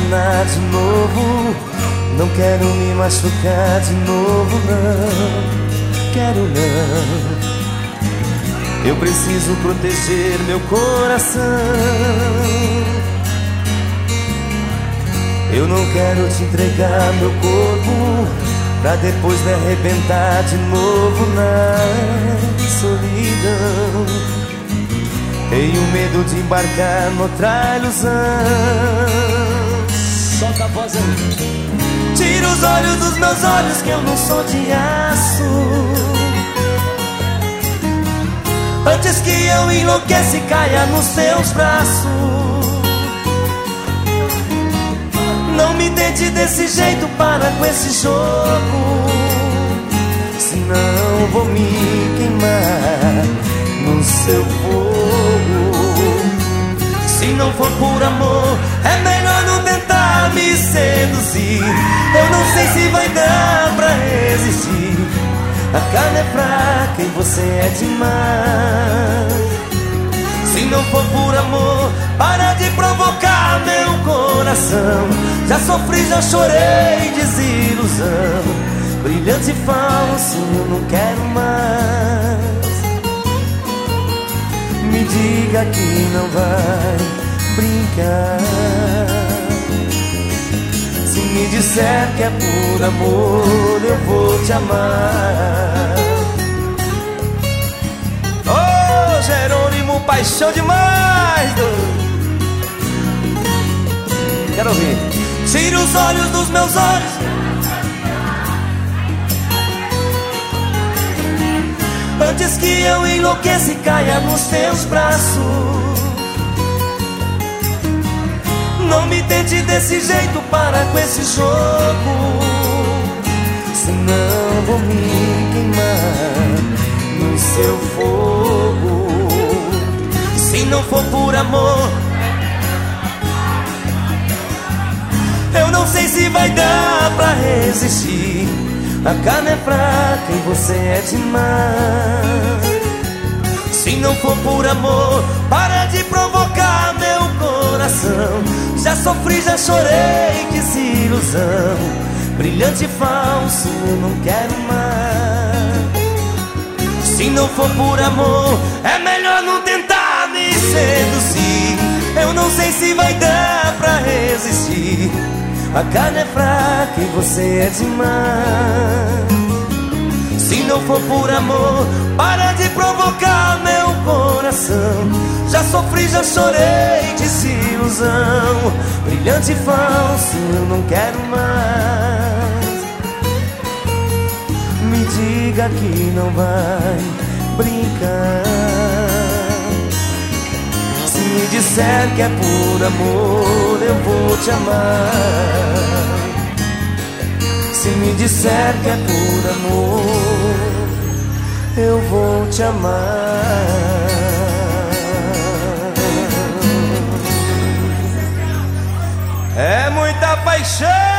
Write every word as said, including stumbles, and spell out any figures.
enganar de novo. Não quero me machucar de novo, não. Quero não. Eu preciso proteger meu coração. Eu não quero te entregar meu corpo pra depois me arrebentar de novo na solidão. Tenho medo de embarcar noutra ilusão. Solta a voz aí. Tira os olhos dos meus olhos que eu não sou de aço. Antes que eu enlouqueça e caia nos seus braços. Não me tente desse jeito, para com esse jogo. Senão vou me queimar no seu fogo. Se não for por amor, é melhor não tentar me seduzir. Eu não sei se vai dar pra resistir. A carne é fraca e você é demais. Se não for por amor, para de provocar meu coração. Já sofri, já chorei, desilusão. Brilhante e falso, eu não quero mais. Me diga que não vai brincar. Se me disser que é por amor, eu vou te amar. Ô, oh, Jerônimo, paixão demais, doido. Quero ouvir. Tira os olhos dos meus olhos. Antes que eu enlouqueça e caia nos teus braços. Não me tente desse jeito, para com esse jogo. Senão vou me queimar no seu fogo. Se não for por amor, eu não sei se vai dar pra resistir. A carne é fraca e você é demais. Se não for por amor, para de provocar meu coração. Já sofri, já chorei, desilusão. Brilhante e falso, eu não quero mais. Se não for por amor, é melhor não tentar me seduzir. Eu não sei se vai dar pra resistir. A carne é fraca e você é demais. Se não for por amor, para de provocar meu coração. Já sofri, já chorei, desilusão. Brilhante e falso, eu não quero mais. Me diga que não vai brincar. Se me disser que é por amor, eu vou te amar. Se me disser que é por amor, eu vou te amar. É muita paixão.